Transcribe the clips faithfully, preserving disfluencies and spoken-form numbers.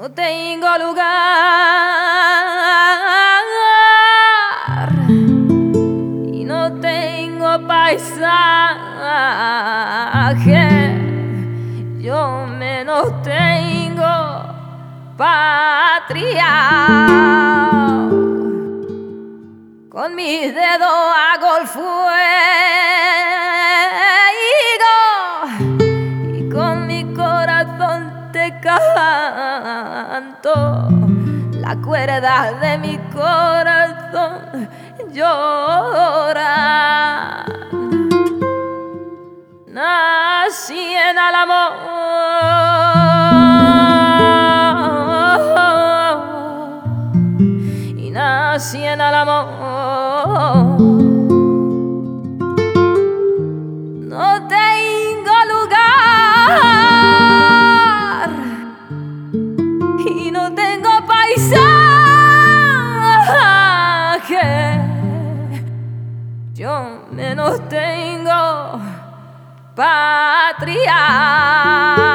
no tengo lugar y no tengo paisaje, yo menos tengo patria. Con mis dedos hago el fuego y con mi corazón te canto. La cuerda de mi corazón llora. Nací en Álamo y nací en Álamo. No tengo lugar y no tengo paisaje, yo menos tengo patria.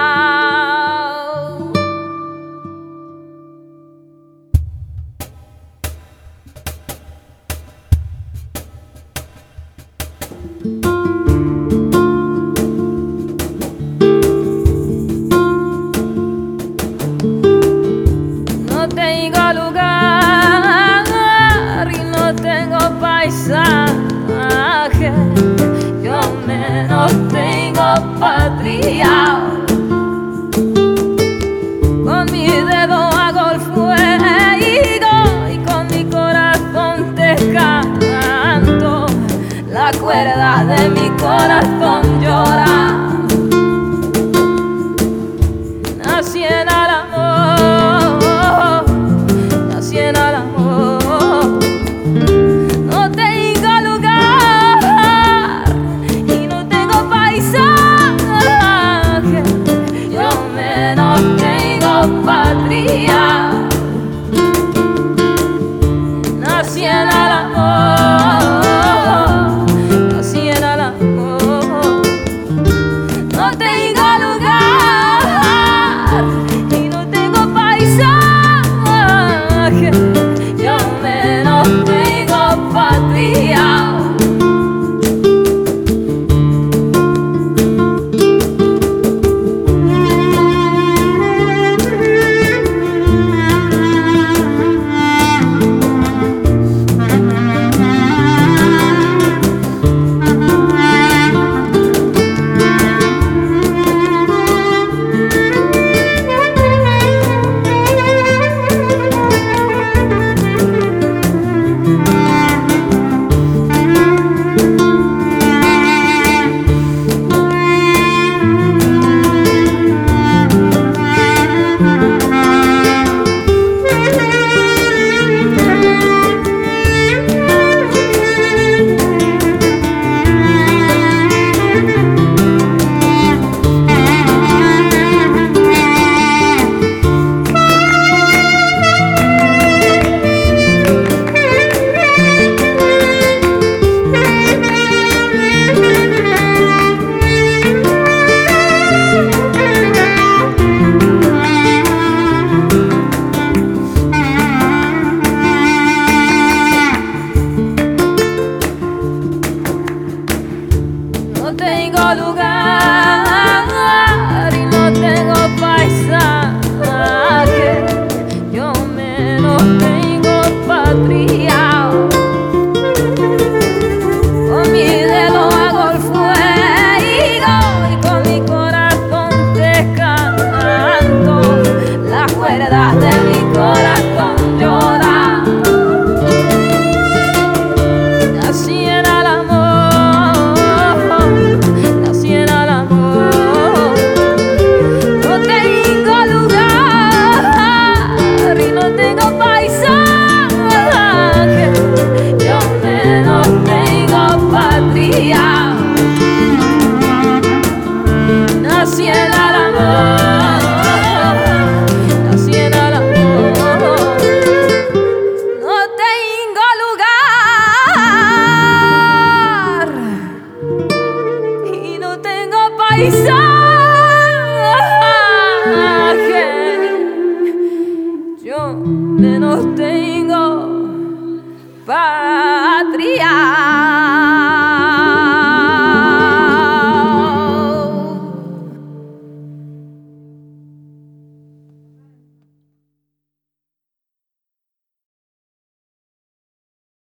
No tengo lugar y no tengo paisaje, yo menos tengo patria. Con mi dedo hago el fuego y con mi corazón te canto. La cuerda de mi corazón llora. Nací en Álamo, nací en Álamo. No tengo lugar y no tengo paisaje, yo menos tengo patria. Nací en Álamo, nací en Álamo. No tengo lugar y no tengo paisaje, yo menos tengo patria. No tengo lugar y no tengo paisaje, yo menos tengo patria. Con mi dedo hago el fuego y con mi corazón te canto. Las cuerdas de mi corazón lloran. Nací en Álamo, nací en Álamo. No tengo lugar y no tengo paisaje, yo menos tengo patria. Nací en Álamo, nací en Álamo. No tengo lugar y no tengo paisaje, menos tengo patria.